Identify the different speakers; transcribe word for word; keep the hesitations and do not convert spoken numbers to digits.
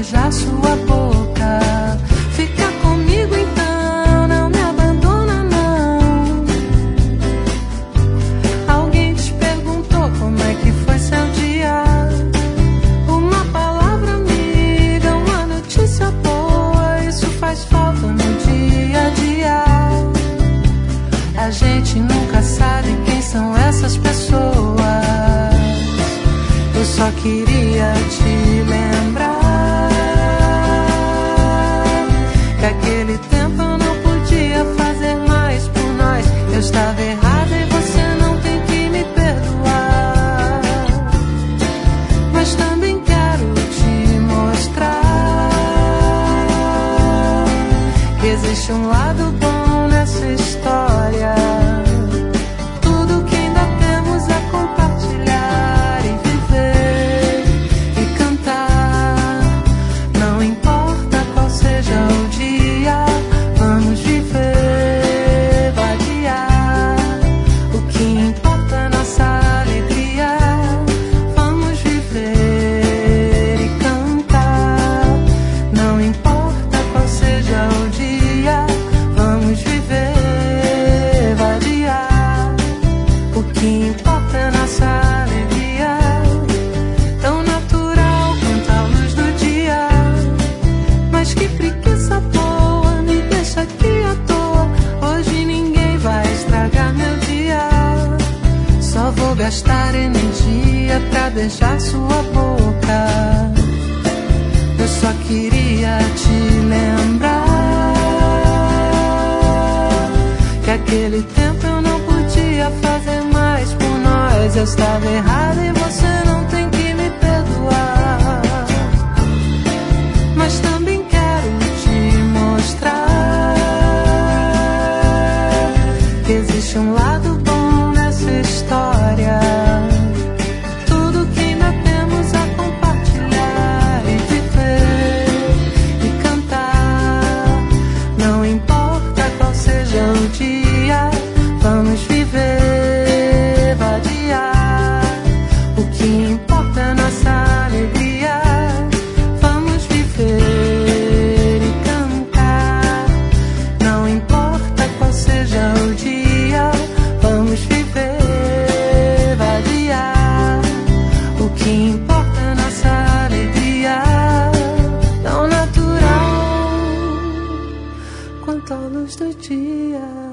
Speaker 1: beijar sua boca. Fica comigo então, não me abandona não. Alguém te perguntou como é que foi seu dia. Uma palavra amiga, uma notícia boa, isso faz falta no dia a dia. A gente nunca sabe quem são essas pessoas. Eu só queria te lembrar que aquele tempo eu não podia fazer mais por nós. Eu estava errada e você não tem que me perdoar. Mas também quero te mostrar que existe um lado bom nessa história. Tudo que ainda temos a compartilhar e viver e cantar. Não importa qual seja o dia, vamos viver, vadiar. O que importa é nossa alegria. Vamos viver e cantar. Não importa qual seja o dia, vamos viver, vadiar. O que importa é nossa alegria. Tão natural quanto a luz do dia. Mas que preguiça boa, me deixa aqui à toa. Hoje ninguém vai estragar meu dia. Só vou gastar energia pra beijar sua boca. Eu só queria te lembrar que aquele tempo eu não podia fazer mais por nós. Eu estava errada e você não tem que me perdoar. Mas também quero te mostrar que existe um lado bom nessa história. Tudo que ainda temos a compartilhar e viver e cantar. Não importa qual seja o dia, vamos viver, vadiar. O que importa é nossa alegria. Vamos viver e cantar. Não importa qual seja o dia, vamos viver, vadiar. O que importa é nossa alegria. Tão natural quanto a luz do dia.